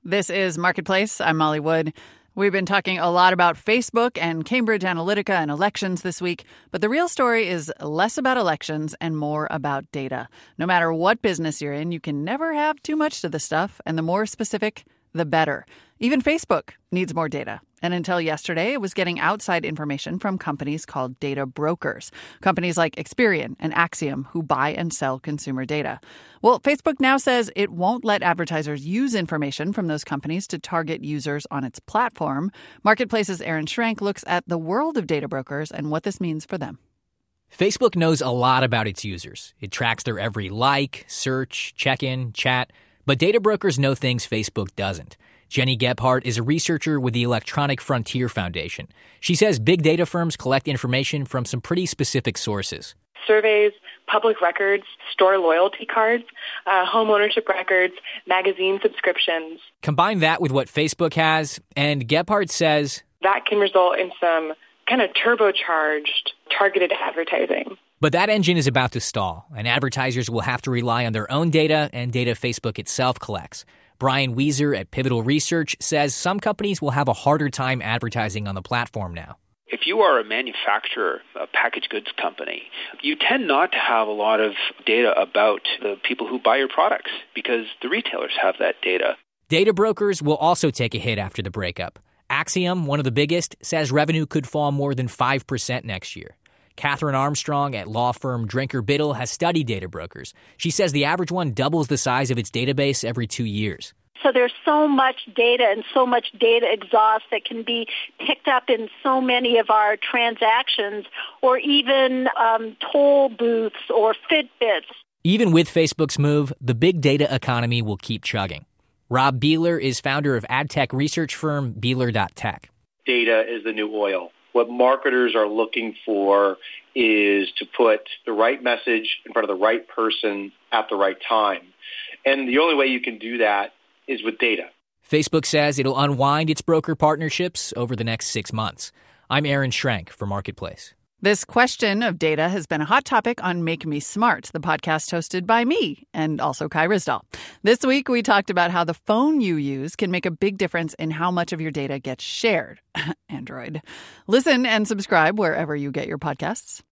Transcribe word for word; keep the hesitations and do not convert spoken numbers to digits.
This is Marketplace. I'm Molly Wood. We've been talking a lot about Facebook and Cambridge Analytica and elections this week, but the real story is less about elections and more about data. No matter what business you're in, you can never have too much to the stuff, and the more specific, the better. Even Facebook needs more data. And until yesterday, it was getting outside information from companies called data brokers, companies like Experian and Acxiom, who buy and sell consumer data. Well, Facebook now says it won't let advertisers use information from those companies to target users on its platform. Marketplace's Aaron Schrank looks at the world of data brokers and what this means for them. Facebook knows a lot about its users. It tracks their every like, search, check-in, chat. But data brokers know things Facebook doesn't. Jenny Gebhardt is a researcher with the Electronic Frontier Foundation. She says big data firms collect information from some pretty specific sources. Surveys, public records, store loyalty cards, uh, home ownership records, magazine subscriptions. Combine that with what Facebook has, and Gebhardt says that can result in some kind of turbocharged targeted advertising. But that engine is about to stall, and advertisers will have to rely on their own data and data Facebook itself collects. Brian Weiser at Pivotal Research says some companies will have a harder time advertising on the platform now. If you are a manufacturer, a packaged goods company, you tend not to have a lot of data about the people who buy your products because the retailers have that data. Data brokers will also take a hit after the breakup. Acxiom, one of the biggest, says revenue could fall more than five percent next year. Catherine Armstrong at law firm Drinker Biddle has studied data brokers. She says the average one doubles the size of its database every two years. So there's so much data and so much data exhaust that can be picked up in so many of our transactions, or even um, toll booths or Fitbits. Even with Facebook's move, the big data economy will keep chugging. Rob Beeler is founder of ad tech research firm Beeler dot tech. Data is the new oil. What marketers are looking for is to put the right message in front of the right person at the right time. And the only way you can do that is with data. Facebook says it'll unwind its broker partnerships over the next six months. I'm Aaron Schrank for Marketplace. This question of data has been a hot topic on Make Me Smart, the podcast hosted by me and also Kai Ryssdal. This week, we talked about how the phone you use can make a big difference in how much of your data gets shared. Android. Listen and subscribe wherever you get your podcasts.